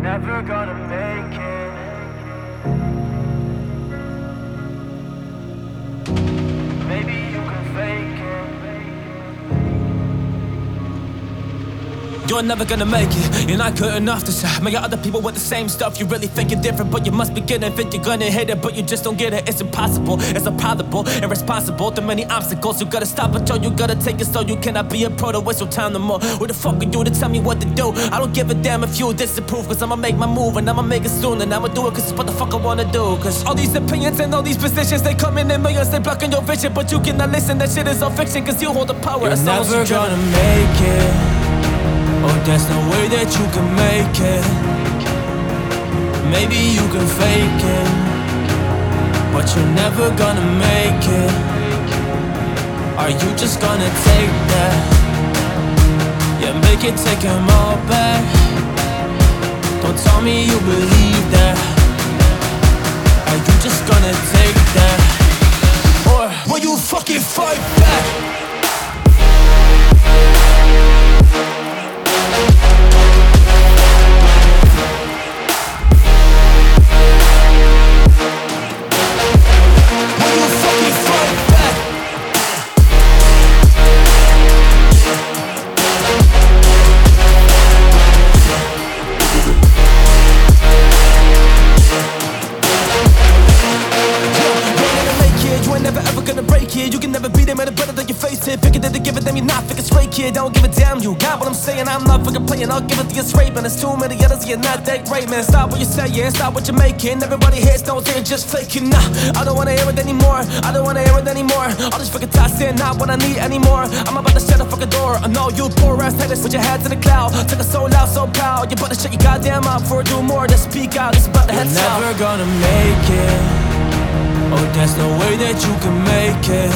Never gonna make it. Maybe you can fake it. You're never gonna make it, you're not good enough to say. Maybe other people with the same stuff, you really think you're different, but you must be getting it. You're gonna hit it, but you just don't get it. It's impossible, it's improbable, irresponsible. Too many obstacles, you gotta stop it, yo. You gotta take it slow, you cannot be a pro to waste your time no more. Who the fuck are you to tell me what to do? I don't give a damn if you disapprove, cause I'ma make my move and I'ma make it soon. And I'ma do it cause it's what the fuck I wanna do. Cause all these opinions and all these positions, they come in millions, they blocking your vision. But you cannot listen, that shit is all fiction, cause you hold the power. You're never gonna make it. Oh, there's no way that you can make it. Maybe you can fake it, but you're never gonna make it. Are you just gonna take that? Yeah, make it, take them all back. Don't tell me you believe that. Are you just gonna take that? Or will you fucking fight back? You can never beat them at a better than you face it. Figure that they give it, then you're not fucking straight, kid. Don't give a damn, you got what I'm saying. I'm not fucking playing, I'll give it to you straight, man. There's too many others, you're not that great, man. Stop what you're saying, stop what you're making. Everybody hears, don't say you're just faking. Nah, I don't wanna hear it anymore. I don't wanna hear it anymore. All this fucking talk saying not what I need anymore. I'm about to shut the fucking door. I know you poor ass haters, put your heads in the cloud. Took it so loud, so proud. You better shut your goddamn mouth before I do more. Just speak out, it's about to head south. You're never gonna make it. Oh, there's no way that you can make it.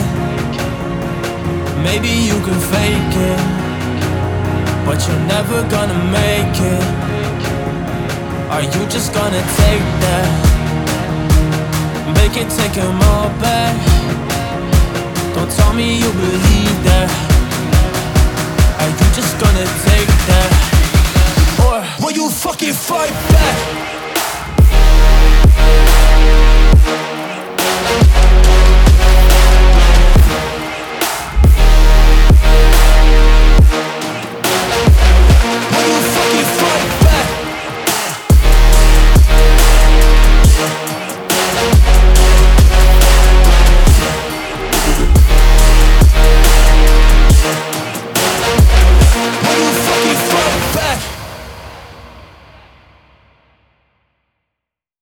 Maybe you can fake it, but you're never gonna make it. Are you just gonna take that? Make it, take them all back. Don't tell me you believe that. Are you just gonna take that? Or will you fucking fight back?